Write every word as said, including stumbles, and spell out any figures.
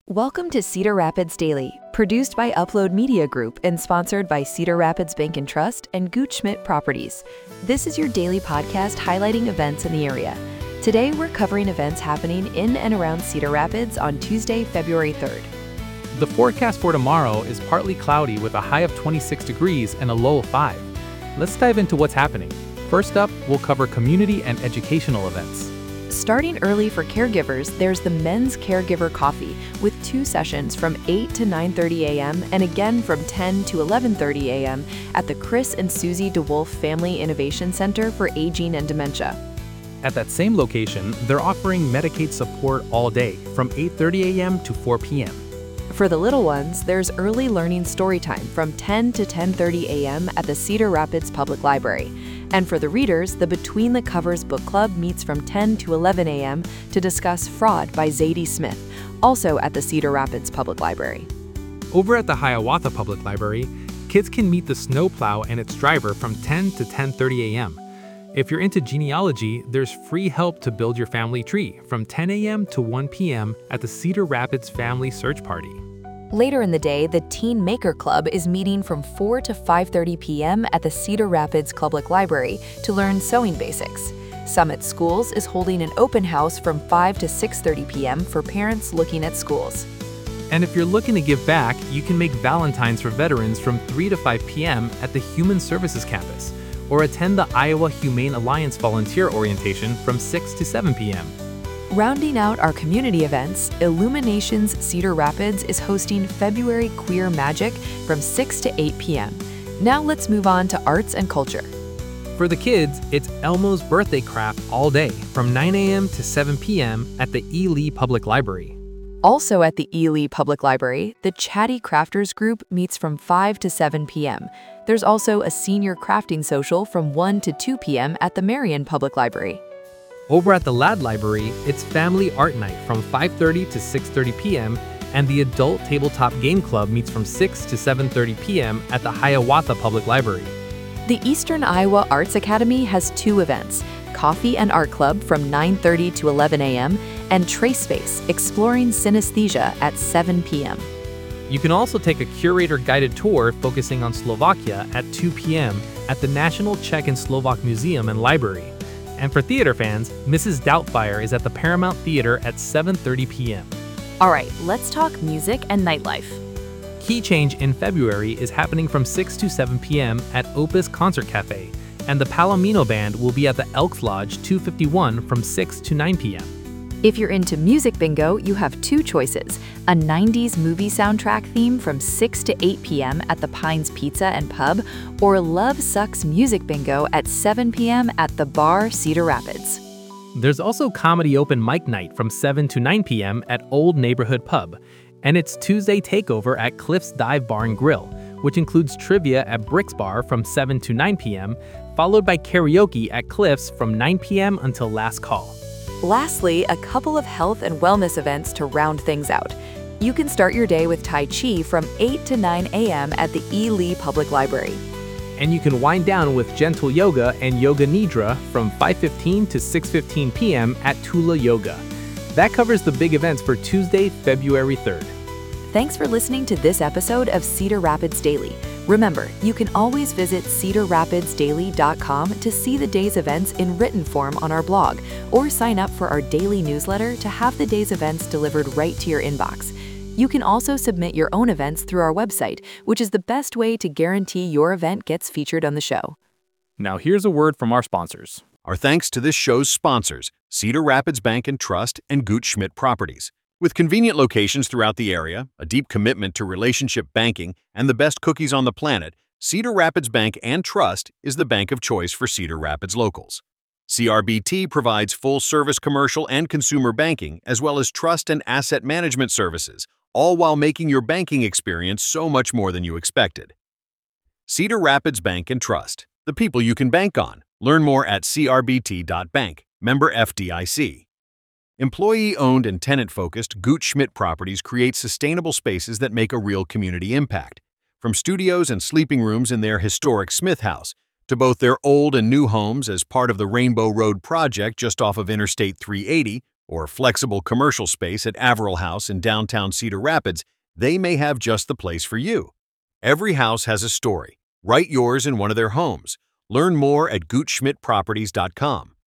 Welcome to Cedar Rapids Daily, produced by Upload Media Group and sponsored by Cedar Rapids Bank and Trust and Gutschmidt Properties. This is your daily podcast highlighting events in the area. Today, we're covering events happening in and around Cedar Rapids on Tuesday, February third. The forecast for tomorrow is partly cloudy with a high of twenty-six degrees and a low of five. Let's dive into what's happening. First up, we'll cover community and educational events. Starting early for caregivers, there's the Men's Caregiver Coffee with two sessions from eight to nine thirty a.m. and again from ten to eleven thirty a.m. at the Chris and Susie DeWolf Family Innovation Center for Aging and Dementia. At that same location, they're offering Medicaid support all day from eight thirty a.m. to four p.m. For the little ones, there's early learning story time from ten to ten thirty a.m. at the Cedar Rapids Public Library. And for the readers, the Between the Covers Book Club meets from ten to eleven a.m. to discuss Fraud by Zadie Smith, also at the Cedar Rapids Public Library. Over at the Hiawatha Public Library, kids can meet the snowplow and its driver from ten to ten thirty a.m. If you're into genealogy, there's free help to build your family tree from ten a.m. to one p.m. at the Cedar Rapids Family Search Party. Later in the day, the Teen Maker Club is meeting from four to five thirty p.m. at the Cedar Rapids Public Library to learn sewing basics. Summit Schools is holding an open house from five to six thirty p.m. for parents looking at schools. And if you're looking to give back, you can make Valentines for veterans from three to five p.m. at the Human Services Campus, or attend the Iowa Humane Alliance Volunteer Orientation from six to seven p.m. Rounding out our community events, Illuminations Cedar Rapids is hosting February Queer Magic from six to eight p.m. Now let's move on to arts and culture. For the kids, it's Elmo's Birthday Craft all day from nine a.m. to seven p.m. at the E. Lee Public Library. Also at the E. Lee Public Library, the Chatty Crafters Group meets from five to seven p.m. There's also a senior crafting social from one to two p.m. at the Marion Public Library. Over at the Ladd Library, it's Family Art Night from five thirty to six thirty p.m. and the Adult Tabletop Game Club meets from six to seven thirty p.m. at the Hiawatha Public Library. The Eastern Iowa Arts Academy has two events, Coffee and Art Club from nine thirty to eleven a.m. and Trace Space, Exploring Synesthesia at seven p.m. You can also take a curator-guided tour focusing on Slovakia at two p.m. at the National Czech and Slovak Museum and Library. And for theater fans, Missus Doubtfire is at the Paramount Theater at seven thirty p.m. All right, let's talk music and nightlife. Key Change in February is happening from six to seven p.m. at Opus Concert Cafe, and the Palomino Band will be at the Elks Lodge two fifty-one from six to nine p.m. If you're into music bingo, you have two choices, a nineties movie soundtrack theme from six to eight p.m. at the Pines Pizza and Pub, or Love Sucks Music Bingo at seven p.m. at the Bar Cedar Rapids. There's also Comedy Open Mic Night from seven to nine p.m. at Old Neighborhood Pub, and it's Tuesday Takeover at Cliff's Dive Bar and Grill, which includes trivia at Bricks Bar from seven to nine p.m., followed by karaoke at Cliff's from nine p.m. until last call. Lastly, a couple of health and wellness events to round things out. You can start your day with Tai Chi from eight to nine a.m. at the E. Lee Public Library. And you can wind down with gentle yoga and yoga nidra from five fifteen to six fifteen p.m. at Tula Yoga. That covers the big events for Tuesday, February third. Thanks for listening to this episode of Cedar Rapids Daily. Remember, you can always visit cedar rapids daily dot com to see the day's events in written form on our blog, or sign up for our daily newsletter to have the day's events delivered right to your inbox. You can also submit your own events through our website, which is the best way to guarantee your event gets featured on the show. Now here's a word from our sponsors. Our thanks to this show's sponsors, Cedar Rapids Bank and Trust and Gutschmidt Properties. With convenient locations throughout the area, a deep commitment to relationship banking, and the best cookies on the planet, Cedar Rapids Bank and Trust is the bank of choice for Cedar Rapids locals. C R B T provides full-service commercial and consumer banking, as well as trust and asset management services, all while making your banking experience so much more than you expected. Cedar Rapids Bank and Trust, the people you can bank on. Learn more at c r b t dot bank, member F D I C. Employee-owned and tenant-focused Gutschmidt Properties create sustainable spaces that make a real community impact. From studios and sleeping rooms in their historic Smith House, to both their old and new homes as part of the Rainbow Road project just off of Interstate three eighty, or flexible commercial space at Averill House in downtown Cedar Rapids, they may have just the place for you. Every house has a story. Write yours in one of their homes. Learn more at gooch schmidt properties dot com.